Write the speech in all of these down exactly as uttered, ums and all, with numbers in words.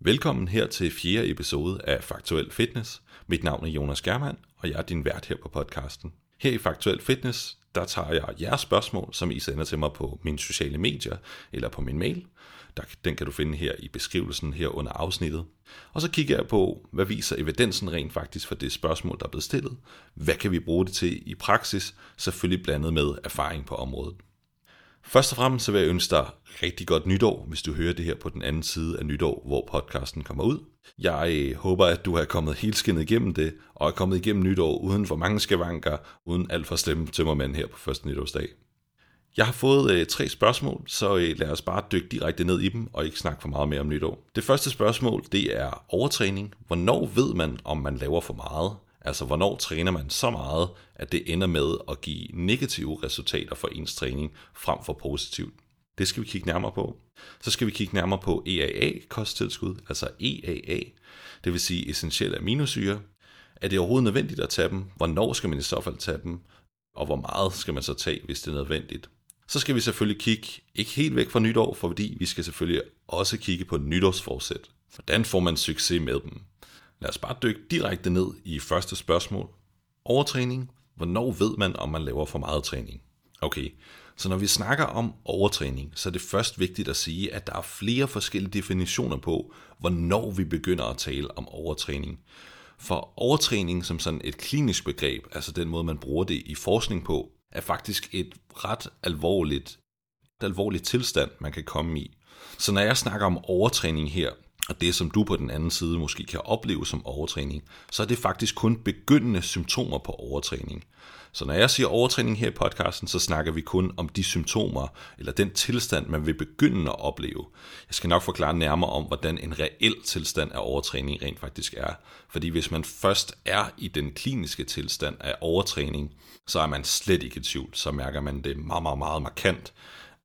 Velkommen her til fjerde episode af Faktuel Fitness. Mit navn er Jonas Germann, og jeg er din vært her på podcasten. Her i Faktuel Fitness, der tager jeg jeres spørgsmål, som I sender til mig på mine sociale medier eller på min mail. Den kan du finde her i beskrivelsen her under afsnittet. Og så kigger jeg på, hvad viser evidensen rent faktisk for det spørgsmål, der er blevet stillet. Hvad kan vi bruge det til i praksis, selvfølgelig blandet med erfaring på området. Først og fremmest så vil jeg ønske dig rigtig godt nytår, hvis du hører det her på den anden side af nytår, hvor podcasten kommer ud. Jeg håber, at du er kommet helt skinnet igennem det, og er kommet igennem nytår uden for mange skavanker, uden alt for slemme tømmermænd her på første nytårsdag. Jeg har fået øh, tre spørgsmål, så øh, lad os bare dykke direkte ned i dem, og ikke snakke for meget mere om nytår. Det første spørgsmål, det er overtræning. Hvornår ved man, om man laver for meget? Altså, hvornår træner man så meget, at det ender med at give negative resultater for ens træning frem for positivt? Det skal vi kigge nærmere på. Så skal vi kigge nærmere på E A A-kosttilskud, altså E A A, det vil sige essentielle aminosyre. Er det overhovedet nødvendigt at tage dem? Hvornår skal man i så fald tage dem? Og hvor meget skal man så tage, hvis det er nødvendigt? Så skal vi selvfølgelig kigge, ikke helt væk fra nytår, fordi vi skal selvfølgelig også kigge på nytårsforsæt. Hvordan får man succes med dem? Lad os bare dykke direkte ned i første spørgsmål. Overtræning. Hvornår ved man, om man laver for meget træning? Okay, så når vi snakker om overtræning, så er det først vigtigt at sige, at der er flere forskellige definitioner på, hvornår vi begynder at tale om overtræning. For overtræning som sådan et klinisk begreb, altså den måde, man bruger det i forskning på, er faktisk et ret alvorligt, et alvorligt tilstand, man kan komme i. Så når jeg snakker om overtræning her, og det som du på den anden side måske kan opleve som overtræning, så er det faktisk kun begyndende symptomer på overtræning. Så når jeg siger overtræning her i podcasten, så snakker vi kun om de symptomer, eller den tilstand, man vil begynde at opleve. Jeg skal nok forklare nærmere om, hvordan en reel tilstand af overtræning rent faktisk er. Fordi hvis man først er i den kliniske tilstand af overtræning, så er man slet ikke i tvivl. Så mærker man det meget, meget, meget markant,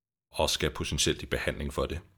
og skal potentielt i behandling for det.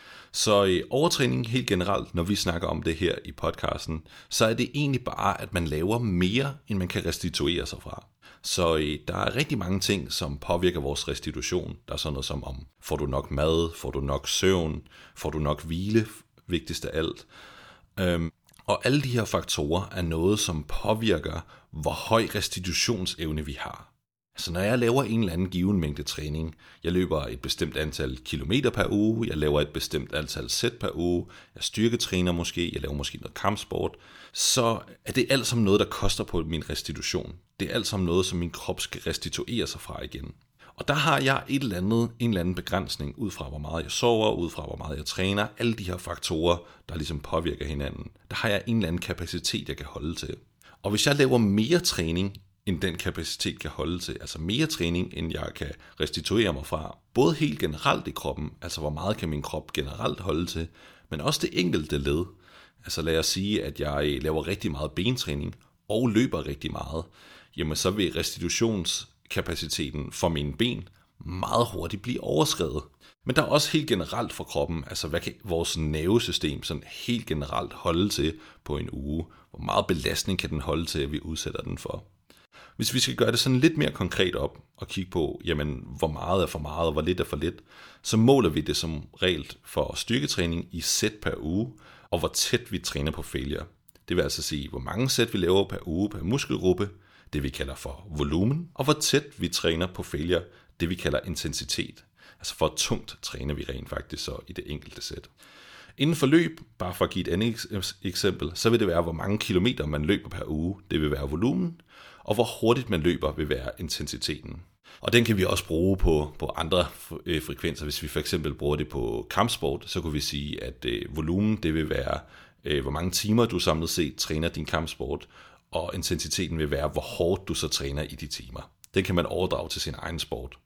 Så i overtræning helt generelt, når vi snakker om det her i podcasten, så er det egentlig bare, at man laver mere, end man kan restituere sig fra. Så der er rigtig mange ting, som påvirker vores restitution. Der er sådan noget som, om får du nok mad, får du nok søvn, får du nok hvile, vigtigst af alt. Øhm, og alle de her faktorer er noget, som påvirker, hvor høj restitutionsevne vi har. Så når jeg laver en eller anden given mængde træning, jeg løber et bestemt antal kilometer per uge, jeg laver et bestemt antal sæt per uge, jeg styrketræner måske, jeg laver måske noget kampsport, så er det alt sammen noget, der koster på min restitution. Det er alt sammen noget, som min krop skal restituere sig fra igen. Og der har jeg et eller andet, en eller anden begrænsning ud fra, hvor meget jeg sover, ud fra, hvor meget jeg træner, alle de her faktorer, der ligesom påvirker hinanden. Der har jeg en eller anden kapacitet, jeg kan holde til. Og hvis jeg laver mere træning, end den kapacitet kan holde til, altså mere træning, end jeg kan restituere mig fra, både helt generelt i kroppen, altså hvor meget kan min krop generelt holde til, men også det enkelte led. Altså lad os sige, at jeg laver rigtig meget bentræning og løber rigtig meget, jamen så vil restitutionskapaciteten for mine ben meget hurtigt blive overskredet. Men der er også helt generelt for kroppen, altså hvad kan vores nervesystem sådan helt generelt holde til på en uge? Hvor meget belastning kan den holde til, at vi udsætter den for? Hvis vi skal gøre det sådan lidt mere konkret op og kigge på, jamen, hvor meget er for meget og hvor lidt er for lidt, så måler vi det som regel for styrketræning i sæt per uge, og hvor tæt vi træner på failure. Det vil altså sige, hvor mange sæt vi laver per uge per muskelgruppe, det vi kalder for volumen, og hvor tæt vi træner på failure, det vi kalder intensitet. Altså hvor tungt træner vi rent faktisk så i det enkelte sæt. Inden for løb, bare for at give et andet eksempel, så vil det være, hvor mange kilometer man løber per uge, det vil være volumen, og hvor hurtigt man løber vil være intensiteten. Og den kan vi også bruge på, på andre frekvenser. Hvis vi for eksempel bruger det på kampsport, så kunne vi sige, at øh, volumen det vil være, øh, hvor mange timer du samlet set træner din kampsport, og intensiteten vil være, hvor hårdt du så træner i de timer. Den kan man overdrage til sin egen sport.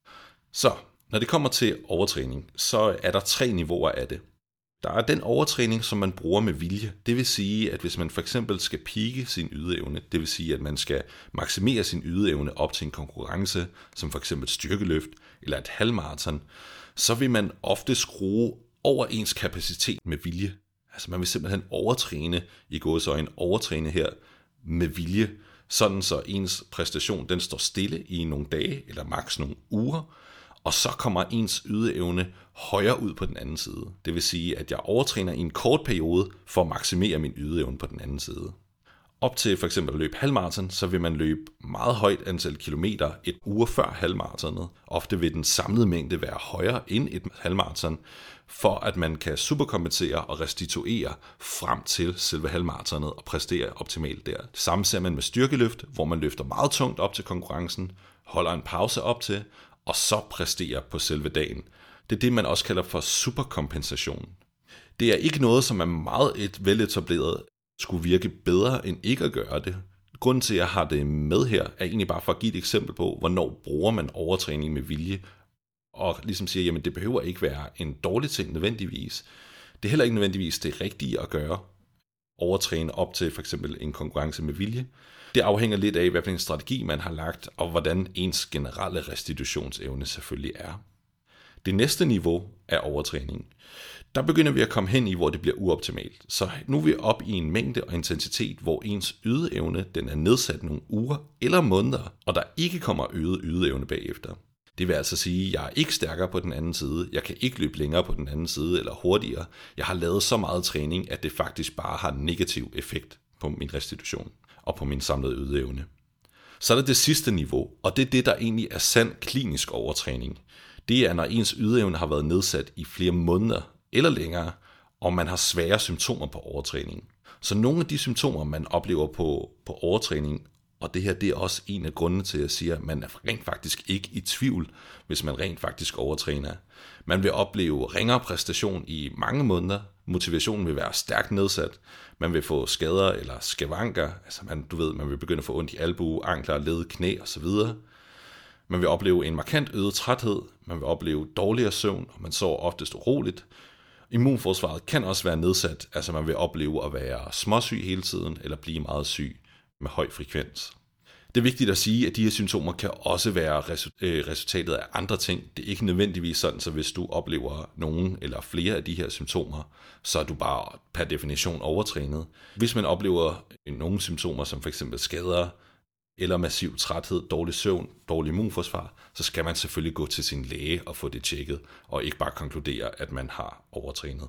Så når det kommer til overtræning, så er der tre niveauer af det. Der er den overtræning, som man bruger med vilje. Det vil sige, at hvis man for eksempel skal pike sin ydeevne, det vil sige, at man skal maksimere sin ydeevne op til en konkurrence, som for eksempel styrkeløft eller et halvmaraton, så vil man ofte skrue over ens kapacitet med vilje. Altså man vil simpelthen overtræne, i gåseøjne overtræne her med vilje, sådan så ens præstation den står stille i nogle dage eller maks nogle uger, og så kommer ens ydeevne højere ud på den anden side. Det vil sige, at jeg overtræner i en kort periode for at maksimere min ydeevne på den anden side. Op til for eksempel at løbe halvmarathon, så vil man løbe meget højt antal kilometer et uge før halvmaratonet. Ofte vil den samlede mængde være højere end et halvmarathon, for at man kan superkompensere og restituere frem til selve halvmaratonet og præstere optimalt der. Det samme ser man med styrkeløft, hvor man løfter meget tungt op til konkurrencen, holder en pause op til, og så præsterer på selve dagen. Det er det, man også kalder for superkompensation. Det er ikke noget, som er meget et veletableret skulle virke bedre end ikke at gøre det. Grunden til, at jeg har det med her, er egentlig bare for at give et eksempel på, hvornår bruger man overtræning med vilje, og ligesom siger, jamen det behøver ikke være en dårlig ting nødvendigvis. Det er heller ikke nødvendigvis det rigtige at gøre, overtræne op til for eksempel en konkurrence med vilje. Det afhænger lidt af, hvilken strategi man har lagt, og hvordan ens generelle restitutionsevne selvfølgelig er. Det næste niveau er overtræning. Der begynder vi at komme hen i, hvor det bliver uoptimalt. Så nu er vi op i en mængde og intensitet, hvor ens ydeevne den er nedsat nogle uger eller måneder, og der ikke kommer øget ydeevne bagefter. Det vil altså sige, at jeg er ikke stærkere på den anden side, jeg kan ikke løbe længere på den anden side eller hurtigere. Jeg har lavet så meget træning, at det faktisk bare har en negativ effekt på min restitution og på min samlede ydeevne. Så er der det sidste niveau, og det er det, der egentlig er sand klinisk overtræning. Det er, når ens ydeevne har været nedsat i flere måneder eller længere, og man har svære symptomer på overtræning. Så nogle af de symptomer, man oplever på, på overtræning, og det her det er også en af grundene til, at jeg siger, at man er rent faktisk ikke i tvivl, hvis man rent faktisk overtræner. Man vil opleve ringere præstation i mange måneder, motivationen vil være stærkt nedsat, man vil få skader eller skavanker, altså man, du ved, man vil begynde at få ondt i albue, ankler, led, knæ osv. Man vil opleve en markant øget træthed, man vil opleve dårligere søvn, og man sover oftest uroligt. Immunforsvaret kan også være nedsat, altså man vil opleve at være småsyg hele tiden, eller blive meget syg med høj frekvens. Det er vigtigt at sige, at de her symptomer kan også være resultatet af andre ting. Det er ikke nødvendigvis sådan, så hvis du oplever nogen eller flere af de her symptomer, så er du bare per definition overtrænet. Hvis man oplever nogle symptomer, som f.eks. skader, eller massiv træthed, dårlig søvn, dårlig immunforsvar, så skal man selvfølgelig gå til sin læge og få det tjekket, og ikke bare konkludere, at man har overtrænet.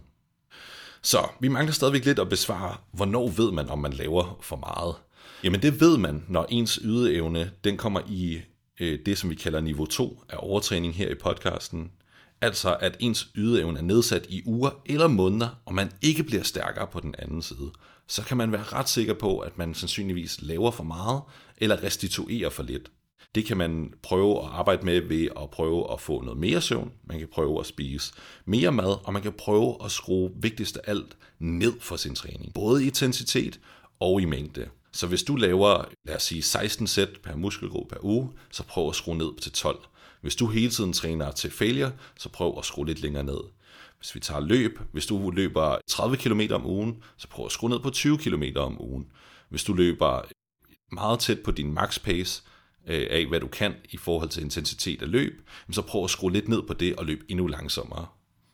Så vi mangler stadigvæk lidt at besvare, hvornår ved man, om man laver for meget? Jamen det ved man, når ens ydeevne den kommer i øh, det, som vi kalder niveau to af overtræning her i podcasten. Altså at ens ydeevne er nedsat i uger eller måneder, og man ikke bliver stærkere på den anden side. Så kan man være ret sikker på, at man sandsynligvis laver for meget eller restituerer for lidt. Det kan man prøve at arbejde med ved at prøve at få noget mere søvn. Man kan prøve at spise mere mad, og man kan prøve at skrue vigtigst af alt ned for sin træning. Både i intensitet og i mængde. Så hvis du laver, lad os sige, seksten sæt per muskelgruppe per uge, så prøv at skrue ned til tolv. Hvis du hele tiden træner til failure, så prøv at skrue lidt længere ned. Hvis vi tager løb, hvis du løber tredive kilometer om ugen, så prøv at skrue ned på tyve kilometer om ugen. Hvis du løber meget tæt på din max pace af, hvad du kan i forhold til intensitet af løb, så prøv at skrue lidt ned på det og løbe endnu langsommere.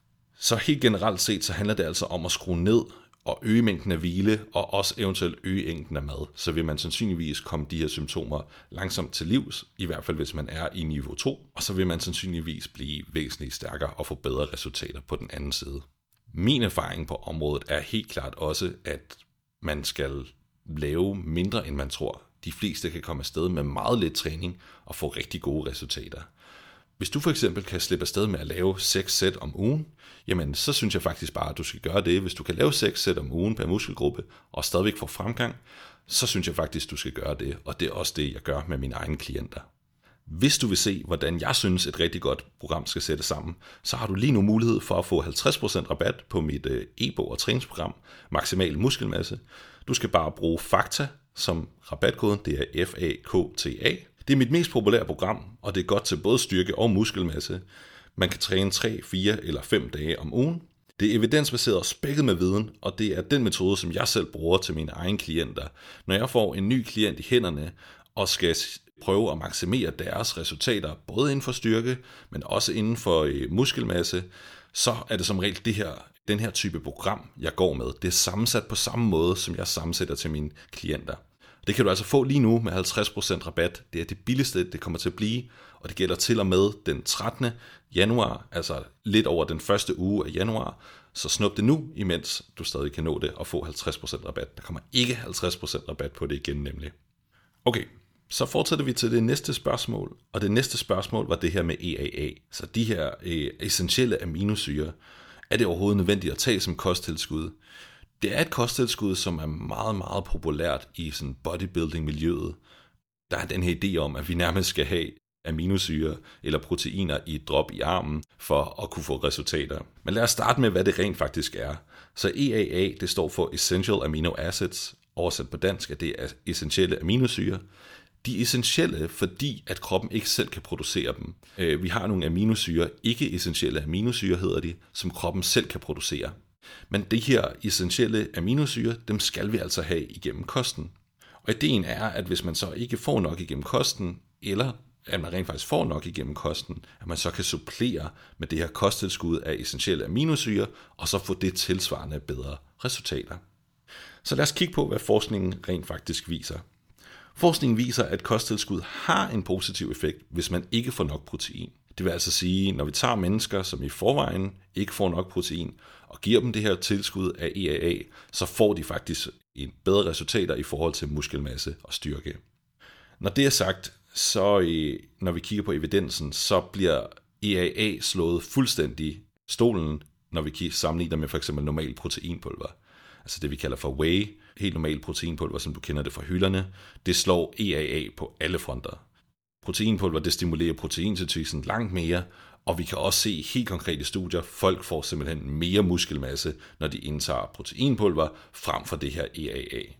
Så helt generelt set, så handler det altså om at skrue ned og øge mængden af hvile, og også eventuelt øge mængden af mad. Så vil man sandsynligvis komme de her symptomer langsomt til livs, i hvert fald hvis man er i niveau to, og så vil man sandsynligvis blive væsentligt stærkere og få bedre resultater på den anden side. Min erfaring på området er helt klart også, at man skal lave mindre, end man tror. De fleste kan komme afsted med meget lidt træning og få rigtig gode resultater. Hvis du for eksempel kan slippe afsted med at lave seks sæt om ugen, jamen så synes jeg faktisk bare, at du skal gøre det. Hvis du kan lave seks sæt om ugen per muskelgruppe og stadigvæk få fremgang, så synes jeg faktisk, at du skal gøre det. Og det er også det, jeg gør med mine egne klienter. Hvis du vil se, hvordan jeg synes, et rigtig godt program skal sættes sammen, så har du lige nu mulighed for at få halvtreds procent rabat på mit e-bog og træningsprogram, Maksimal Muskelmasse. Du skal bare bruge FAKTA som rabatkoden, det er F A K T A. Det er mit mest populære program, og det er godt til både styrke og muskelmasse. Man kan træne tre, fire eller fem dage om ugen. Det er evidensbaseret og spækket med viden, og det er den metode, som jeg selv bruger til mine egne klienter. Når jeg får en ny klient i hænderne og skal prøve at maksimere deres resultater, både inden for styrke, men også inden for muskelmasse, så er det som regel det her, den her type program, jeg går med. Det er sammensat på samme måde, som jeg sammensætter til mine klienter. Det kan du altså få lige nu med halvtreds procent rabat. Det er det billigste, det kommer til at blive, og det gælder til og med den trettende januar, altså lidt over den første uge af januar. Så snup det nu, imens du stadig kan nå det og få halvtreds procent rabat. Der kommer ikke halvtreds procent rabat på det igen nemlig. Okay, så fortsætter vi til det næste spørgsmål, og det næste spørgsmål var det her med E A A. Så de her øh, essentielle aminosyrer, er det overhovedet nødvendigt at tage som kosttilskud? Det er et kosttilskud, som er meget, meget populært i sådan bodybuilding-miljøet. Der er den her idé om, at vi nærmest skal have aminosyre eller proteiner i et drop i armen for at kunne få resultater. Men lad os starte med, hvad det rent faktisk er. Så E A A, det står for Essential Amino Acids. Oversat på dansk, at det er essentielle aminosyre. De er essentielle, fordi at kroppen ikke selv kan producere dem. Vi har nogle aminosyre, ikke essentielle aminosyre hedder de, som kroppen selv kan producere. Men de her essentielle aminosyre, dem skal vi altså have igennem kosten. Og ideen er, at hvis man så ikke får nok igennem kosten, eller at man rent faktisk får nok igennem kosten, at man så kan supplere med det her kosttilskud af essentielle aminosyre, og så få det tilsvarende bedre resultater. Så lad os kigge på, hvad forskningen rent faktisk viser. Forskningen viser, at kosttilskud har en positiv effekt, hvis man ikke får nok protein. Det vil altså sige, når vi tager mennesker, som i forvejen ikke får nok protein, og giver dem det her tilskud af E A A, så får de faktisk en bedre resultater i forhold til muskelmasse og styrke. Når det er sagt, så når vi kigger på evidensen, så bliver E A A slået fuldstændig stolen, når vi sammenligner med for eksempel normal proteinpulver. Altså det vi kalder for whey, helt normal proteinpulver, som du kender det fra hylderne, det slår E A A på alle fronter. Proteinpulver, det stimulerer proteinsyntesen langt mere, og vi kan også se helt konkrete studier, folk får simpelthen mere muskelmasse, når de indtager proteinpulver, frem for det her E A A.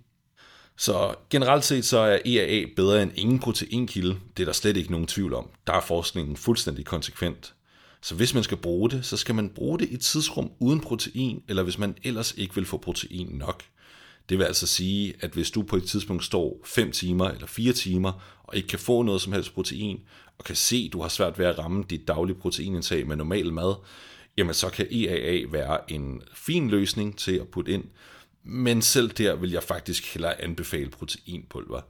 Så generelt set så er E A A bedre end ingen proteinkilde, det er der slet ikke nogen tvivl om. Der er forskningen fuldstændig konsekvent. Så hvis man skal bruge det, så skal man bruge det i tidsrum uden protein, eller hvis man ellers ikke vil få protein nok. Det vil altså sige, at hvis du på et tidspunkt står fem timer eller fire timer, og ikke kan få noget som helst protein, og kan se, at du har svært ved at ramme dit daglige proteinindtag med normal mad, jamen så kan E A A være en fin løsning til at putte ind. Men selv der vil jeg faktisk hellere anbefale proteinpulver.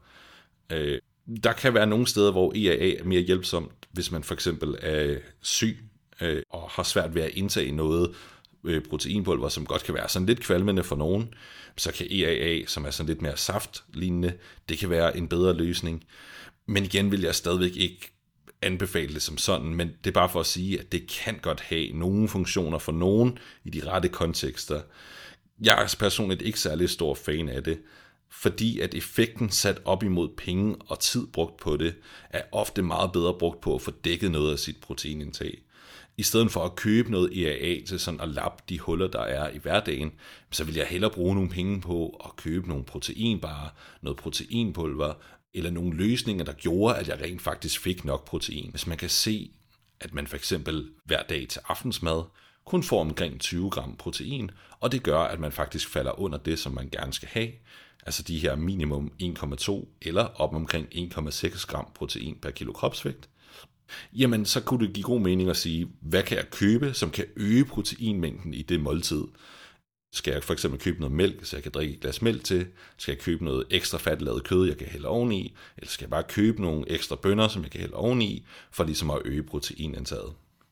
Øh, der kan være nogle steder, hvor E A A er mere hjælpsomt, hvis man for eksempel er syg øh, og har svært ved at indtage noget øh, proteinpulver, som godt kan være sådan lidt kvalmende for nogen. Så kan E A A, som er sådan lidt mere saftlignende, det kan være en bedre løsning. Men igen vil jeg stadigvæk ikke anbefale det som sådan, men det er bare for at sige, at det kan godt have nogle funktioner for nogen i de rette kontekster. Jeg er personligt ikke særlig stor fan af det, fordi at effekten sat op imod penge og tid brugt på det, er ofte meget bedre brugt på at få dækket noget af sit proteinindtag. I stedet for at købe noget E A A til sådan at lappe de huller, der er i hverdagen, så vil jeg hellere bruge nogle penge på at købe nogle proteinbarer, noget proteinpulver, eller nogle løsninger, der gjorde, at jeg rent faktisk fik nok protein. Hvis man kan se, at man for eksempel hver dag til aftensmad kun får omkring tyve gram protein, og det gør, at man faktisk falder under det, som man gerne skal have, altså de her minimum en komma to eller op omkring en komma seks gram protein per kilo kropsvægt, jamen så kunne det give god mening at sige, hvad kan jeg købe, som kan øge proteinmængden i det måltid? Skal jeg for eksempel købe noget mælk, så jeg kan drikke et glas mælk til? Skal jeg købe noget ekstra fatlavet kød, jeg kan hælde oveni? Eller skal jeg bare købe nogle ekstra bønner, som jeg kan hælde oveni, for ligesom at øge proteinindtaget?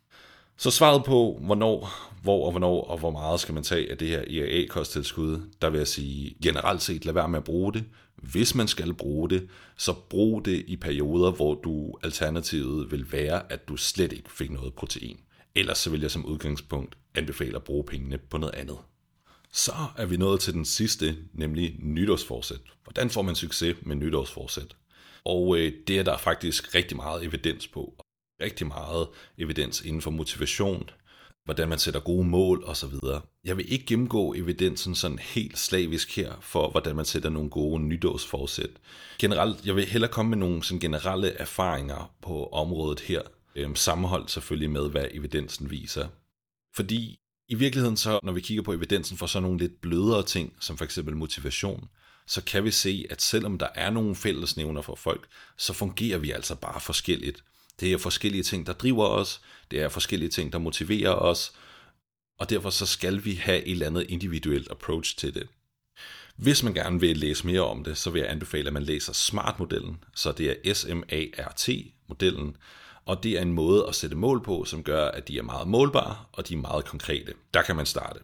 Så svaret på, hvornår, hvor og hvornår og hvor meget skal man tage af det her E A A-kosttilskud, der vil jeg sige, generelt set lad være med at bruge det. Hvis man skal bruge det, så brug det i perioder, hvor du alternativet vil være, at du slet ikke fik noget protein. Ellers så vil jeg som udgangspunkt anbefale at bruge pengene på noget andet. Så er vi nået til den sidste, nemlig nytårsforsæt. Hvordan får man succes med nytårsforsæt? Og øh, det er der faktisk rigtig meget evidens på. Rigtig meget evidens inden for motivation, hvordan man sætter gode mål osv. Jeg vil ikke gennemgå evidensen sådan helt slavisk her for, hvordan man sætter nogle gode nytårsforsæt. Generelt, jeg vil hellere komme med nogle sådan generelle erfaringer på området her, øhm, sammenholdt selvfølgelig med, hvad evidensen viser. Fordi i virkeligheden så, når vi kigger på evidensen for sådan nogle lidt blødere ting, som for eksempel motivation, så kan vi se, at selvom der er nogle fællesnævner for folk, så fungerer vi altså bare forskelligt. Det er forskellige ting, der driver os, det er forskellige ting, der motiverer os, og derfor så skal vi have et eller andet individuelt approach til det. Hvis man gerne vil læse mere om det, så vil jeg anbefale, at man læser SMART-modellen. Så det er S M A R T-modellen, og det er en måde at sætte mål på, som gør, at de er meget målbare, og de er meget konkrete. Der kan man starte.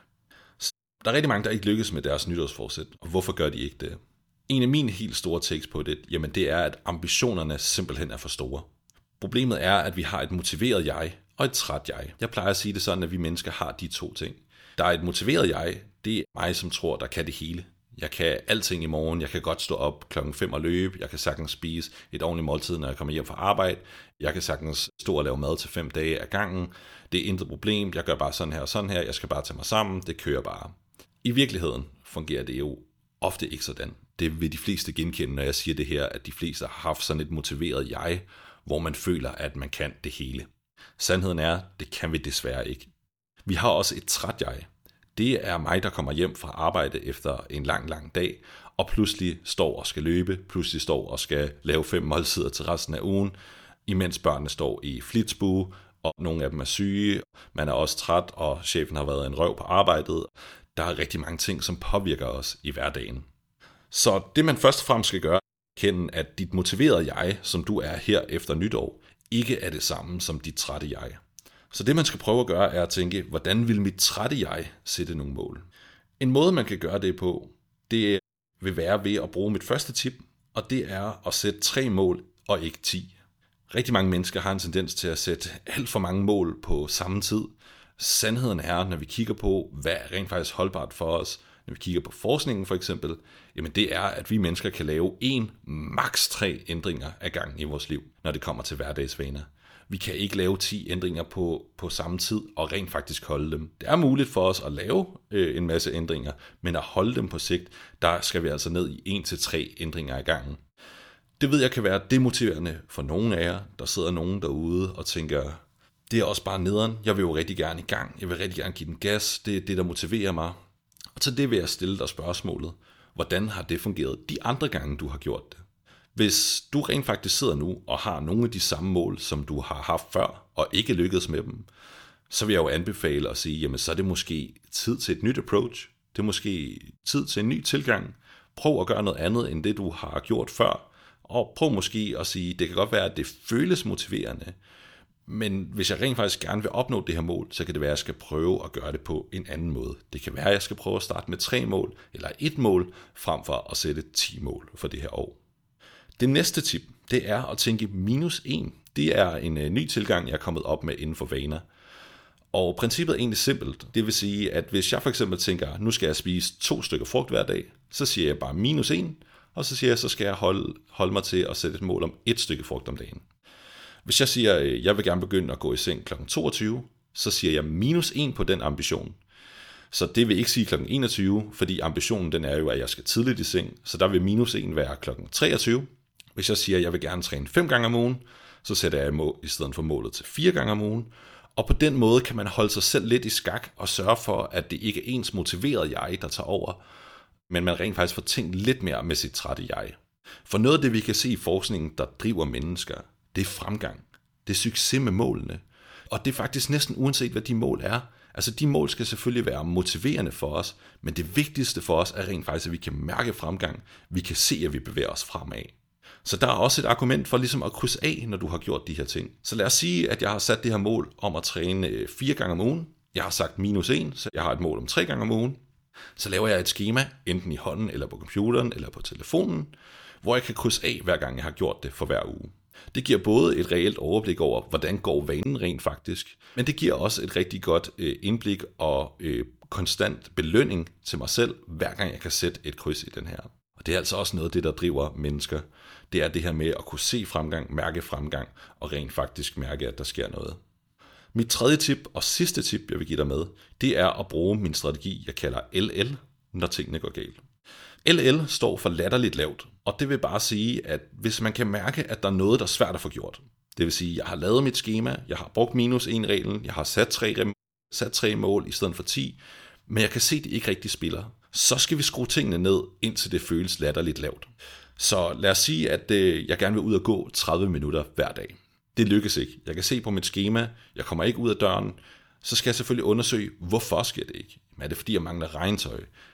Der er rigtig mange, der ikke lykkes med deres nytårsforsæt, og hvorfor gør de ikke det? En af mine helt store takes på det, jamen det er, at ambitionerne simpelthen er for store. Problemet er, at vi har et motiveret jeg og et træt jeg. Jeg plejer at sige det sådan, at vi mennesker har de to ting. Der er et motiveret jeg, det er mig, som tror, der kan det hele. Jeg kan alting i morgen, jeg kan godt stå op klokken fem og løbe, jeg kan sagtens spise et ordentligt måltid, når jeg kommer hjem fra arbejde, jeg kan sagtens stå og lave mad til fem dage ad gangen, det er intet problem, jeg gør bare sådan her og sådan her, jeg skal bare tage mig sammen, det kører bare. I virkeligheden fungerer det jo ofte ikke sådan. Det vil de fleste genkende, når jeg siger det her, at de fleste har haft sådan et motiveret jeg, hvor man føler, at man kan det hele. Sandheden er, det kan vi desværre ikke. Vi har også et træt jeg. Det er mig, der kommer hjem fra arbejde efter en lang, lang dag, og pludselig står og skal løbe, pludselig står og skal lave fem måltider til resten af ugen, imens børnene står i flitsbue, og nogle af dem er syge, man er også træt, og chefen har været en røv på arbejdet. Der er rigtig mange ting, som påvirker os i hverdagen. Så det man først og fremmest skal gøre, er at kende, at dit motiverede jeg, som du er her efter nytår, ikke er det samme som dit trætte jeg. Så det man skal prøve at gøre, er at tænke, hvordan vil mit trætte jeg sætte nogle mål? En måde man kan gøre det på, det vil være ved at bruge mit første tip, og det er at sætte tre mål og ikke ti. Rigtig mange mennesker har en tendens til at sætte alt for mange mål på samme tid. Sandheden er, når vi kigger på, hvad er rent faktisk holdbart for os, når vi kigger på forskningen for eksempel, jamen det er, at vi mennesker kan lave en, maks tre ændringer ad gangen i vores liv, når det kommer til hverdagsvaner. Vi kan ikke lave ti ændringer på, på samme tid og rent faktisk holde dem. Det er muligt for os at lave øh, en masse ændringer, men at holde dem på sigt, der skal vi altså ned i en til tre ændringer ad gangen. Det ved jeg kan være demotiverende for nogle af jer. Der sidder nogen derude og tænker, det er også bare nederen, jeg vil jo rigtig gerne i gang, jeg vil rigtig gerne give den gas, det er det, der motiverer mig. Og til det vil jeg stille dig spørgsmålet, hvordan har det fungeret de andre gange, du har gjort det? Hvis du rent faktisk sidder nu og har nogle af de samme mål, som du har haft før, og ikke lykkedes med dem, så vil jeg jo anbefale at sige, jamen så er det måske tid til et nyt approach. Det er måske tid til en ny tilgang. Prøv at gøre noget andet, end det du har gjort før. Og prøv måske at sige, det kan godt være, at det føles motiverende, men hvis jeg rent faktisk gerne vil opnå det her mål, så kan det være, at jeg skal prøve at gøre det på en anden måde. Det kan være, at jeg skal prøve at starte med tre mål, eller et mål, frem for at sætte ti mål for det her år. Det næste tip, det er at tænke minus en. Det er en ny tilgang, jeg er kommet op med inden for vaner. Og princippet er egentlig simpelt. Det vil sige, at hvis jeg for eksempel tænker, nu skal jeg spise to stykker frugt hver dag, så siger jeg bare minus en, og så siger jeg, så skal jeg holde, holde mig til at sætte et mål om et stykke frugt om dagen. Hvis jeg siger, at jeg vil gerne begynde at gå i seng klokken toogtyve, så siger jeg minus en på den ambition. Så det vil ikke sige klokken enogtyve, fordi ambitionen den er jo, at jeg skal tidligt i seng, så der vil minus en være klokken treogtyve. Hvis jeg siger, at jeg vil gerne træne fem gange om ugen, så sætter jeg mål i stedet for målet til fire gange om ugen. Og på den måde kan man holde sig selv lidt i skak og sørge for, at det ikke er ens motiverede jeg, der tager over, men man rent faktisk får tænkt lidt mere med sit trætte jeg. For noget af det, vi kan se i forskningen, der driver mennesker, det er fremgang. Det er succes med målene. Og det er faktisk næsten uanset, hvad de mål er. Altså de mål skal selvfølgelig være motiverende for os, men det vigtigste for os er rent faktisk, at vi kan mærke fremgang. Vi kan se, at vi bevæger os fremad. Så der er også et argument for ligesom at krydse af, når du har gjort de her ting. Så lad os sige, at jeg har sat det her mål om at træne fire gange om ugen. Jeg har sagt minus en, så jeg har et mål om tre gange om ugen. Så laver jeg et skema, enten i hånden, eller på computeren, eller på telefonen, hvor jeg kan krydse af, hver gang jeg har gjort det for hver uge. Det giver både et reelt overblik over, hvordan går vanen rent faktisk, men det giver også et rigtig godt indblik og konstant belønning til mig selv, hver gang jeg kan sætte et kryds i den her. Og det er altså også noget af det, der driver mennesker. Det er det her med at kunne se fremgang, mærke fremgang og rent faktisk mærke, at der sker noget. Mit tredje tip og sidste tip, jeg vil give dig med, det er at bruge min strategi, jeg kalder L L, når tingene går galt. L L står for latterligt lavt, og det vil bare sige, at hvis man kan mærke, at der er noget, der er svært at få gjort, det vil sige, at jeg har lavet mit skema, jeg har brugt minus en reglen, jeg har sat tre, sat tre mål i stedet for ti, men jeg kan se, at det ikke rigtig spiller, så skal vi skrue tingene ned, indtil det føles latterligt lavt. Så lad os sige, at jeg gerne vil ud og gå tredive minutter hver dag. Det lykkes ikke. Jeg kan se på mit skema, jeg kommer ikke ud af døren, så skal jeg selvfølgelig undersøge, hvorfor sker det ikke. Er det fordi, jeg mangler regntøj?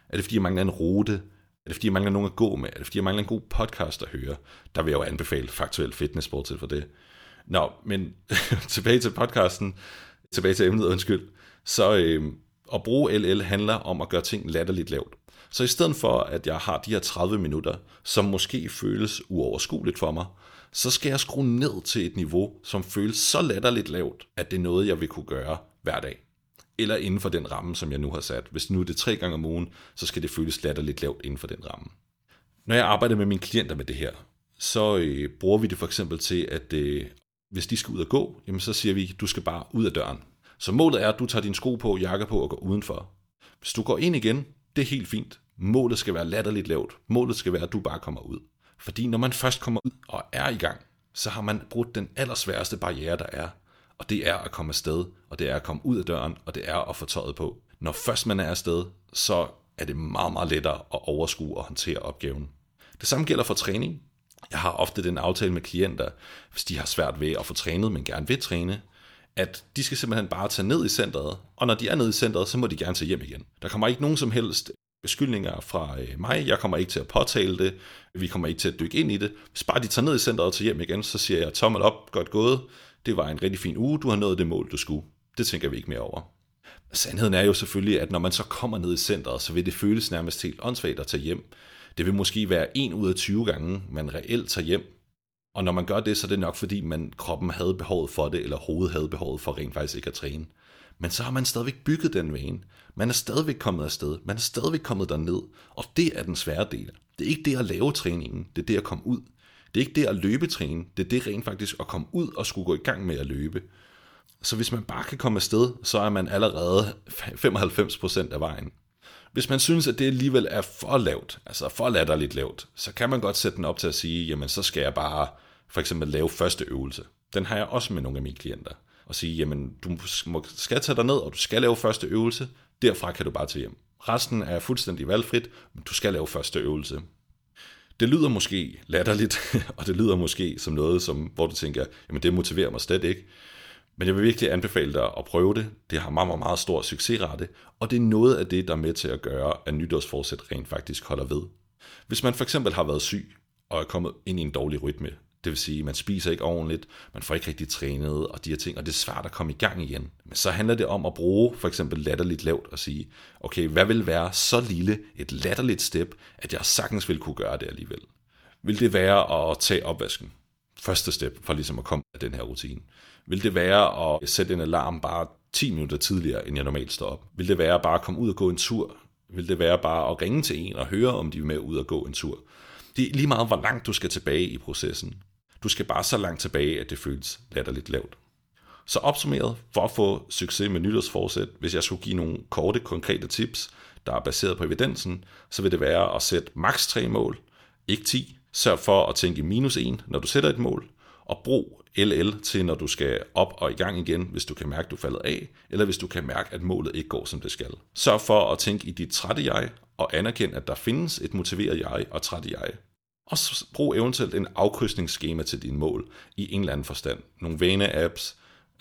Er det fordi, jeg mangler en rute? Er det fordi, jeg mangler nogen at gå med? Er det fordi, jeg mangler en god podcast at høre? Der vil jeg jo anbefale Faktuel Fitness bortset for det. Nå, men tilbage til podcasten, tilbage til emnet, undskyld. Så øh, at bruge L L handler om at gøre ting latterligt lavt. Så i stedet for, at jeg har de her tredive minutter, som måske føles uoverskueligt for mig, så skal jeg skrue ned til et niveau, som føles så latterligt lavt, at det er noget, jeg vil kunne gøre hver dag. Eller inden for den ramme, som jeg nu har sat. Hvis nu er det tre gange om ugen, så skal det føles latterligt lavt inden for den ramme. Når jeg arbejder med mine klienter med det her, så øh, bruger vi det for eksempel til, at øh, hvis de skal ud og gå, jamen så siger vi, du skal bare ud af døren. Så målet er, at du tager dine sko på, jakke på og går udenfor. Hvis du går ind igen, det er helt fint. Målet skal være latterligt lavt. Målet skal være, at du bare kommer ud. Fordi når man først kommer ud og er i gang, så har man brudt den allersværeste barriere, der er. Og det er at komme afsted, og det er at komme ud af døren, og det er at få tøjet på. Når først man er afsted, så er det meget, meget lettere at overskue og håndtere opgaven. Det samme gælder for træning. Jeg har ofte den aftale med klienter, hvis de har svært ved at få trænet, men gerne vil træne, at de skal simpelthen bare tage ned i centret, og når de er nede i centret, så må de gerne tage hjem igen. Der kommer ikke nogen som helst beskyldninger fra mig, jeg kommer ikke til at påtale det, vi kommer ikke til at dykke ind i det. Hvis bare de tager ned i centret og tager hjem igen, så siger jeg tommel op, godt gået, det var en rigtig fin uge, du har nået det mål, du skulle. Det tænker vi ikke mere over. Sandheden er jo selvfølgelig, at når man så kommer ned i centret, så vil det føles nærmest helt åndssvagt at tage hjem. Det vil måske være en ud af tyve gange, man reelt tager hjem. Og når man gør det, så er det nok fordi, man kroppen havde behovet for det, eller hovedet havde behovet for rent faktisk ikke at træne. Men så har man stadigvæk bygget den vane. Man er stadigvæk kommet afsted. Man er stadigvæk kommet derned. Og det er den svære del. Det er ikke det at lave træningen. Det er det at komme ud. Det er ikke det at løbetræne. Det er det rent faktisk at komme ud og skulle gå i gang med at løbe. Så hvis man bare kan komme afsted, så er man allerede femoghalvfems procent af vejen. Hvis man synes, at det alligevel er for lavt, altså for latterligt lavt, så kan man godt sætte den op til at sige, jamen så skal jeg bare for eksempel lave første øvelse. Den har jeg også med nogle af mine klienter. Og sige, jamen du skal tage dig ned, og du skal lave første øvelse. Derfra kan du bare tage hjem. Resten er fuldstændig valgfrit, men du skal lave første øvelse. Det lyder måske latterligt, og det lyder måske som noget, som, hvor du tænker, jamen det motiverer mig slet ikke. Men jeg vil virkelig anbefale dig at prøve det. Det har meget, meget, meget stor succesrate, og det er noget af det, der er med til at gøre, at nytårsforsæt rent faktisk holder ved. Hvis man for eksempel har været syg, og er kommet ind i en dårlig rytme, det vil sige, at man spiser ikke ordentligt, man får ikke rigtig trænet, og de her ting, og det er svært at komme i gang igen. Men så handler det om at bruge for eksempel latterligt lavt og sige, okay, hvad vil være så lille et latterligt step, at jeg sagtens vil kunne gøre det alligevel? Vil det være at tage opvasken? Første step for ligesom at komme af den her rutine. Vil det være at sætte en alarm bare ti minutter tidligere, end jeg normalt står op? Vil det være bare at komme ud og gå en tur? Vil det være bare at ringe til en og høre, om de er med ud og gå en tur? Det er lige meget, hvor langt du skal tilbage i processen. Du skal bare så langt tilbage, at det føles latterligt lavt. Så opsummeret, for at få succes med nytårsforsæt, hvis jeg skulle give nogle korte, konkrete tips, der er baseret på evidensen, så vil det være at sætte maks tre mål, ikke ti. Sørg for at tænke minus en, når du sætter et mål, og brug L L til, når du skal op og i gang igen, hvis du kan mærke, at du falder af, eller hvis du kan mærke, at målet ikke går, som det skal. Sørg for at tænke i dit trætte jeg, og anerkend, at der findes et motiveret jeg og trætte jeg. Og brug eventuelt en afkrydsningsskema til dine mål i en eller anden forstand. Nogle vane-apps,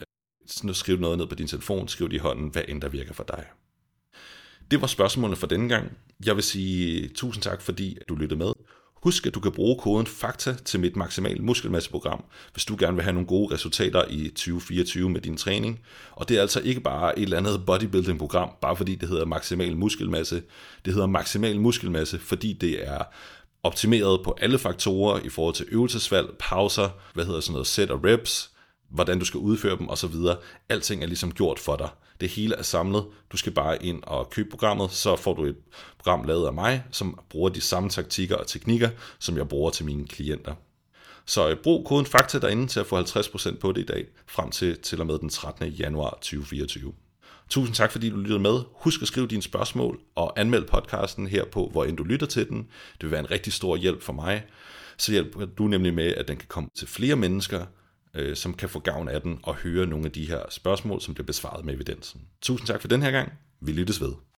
skriv noget ned på din telefon, skriv det i hånden, hvad end der virker for dig. Det var spørgsmålene for denne gang. Jeg vil sige tusind tak, fordi du lyttede med. Husk, at du kan bruge koden FAKTA til mit maksimale muskelmasseprogram, hvis du gerne vil have nogle gode resultater i tyve fireogtyve med din træning. Og det er altså ikke bare et eller andet bodybuilding-program, bare fordi det hedder maksimal muskelmasse. Det hedder maksimal muskelmasse, fordi det er optimeret på alle faktorer i forhold til øvelsesvalg, pauser, hvad hedder sådan noget, set og reps, hvordan du skal udføre dem osv. Alting er ligesom gjort for dig. Det hele er samlet. Du skal bare ind og købe programmet, så får du et program lavet af mig, som bruger de samme taktikker og teknikker, som jeg bruger til mine klienter. Så brug koden FAKTA derinde til at få halvtreds procent på det i dag, frem til til og med den trettende januar to tusind fireogtyve. Tusind tak, fordi du lyttede med. Husk at skrive dine spørgsmål og anmeld podcasten her på, hvor end du lytter til den. Det vil være en rigtig stor hjælp for mig. Så hjælper du nemlig med, at den kan komme til flere mennesker, øh, som kan få gavn af den og høre nogle af de her spørgsmål, som bliver besvaret med evidensen. Tusind tak for den her gang. Vi lyttes ved.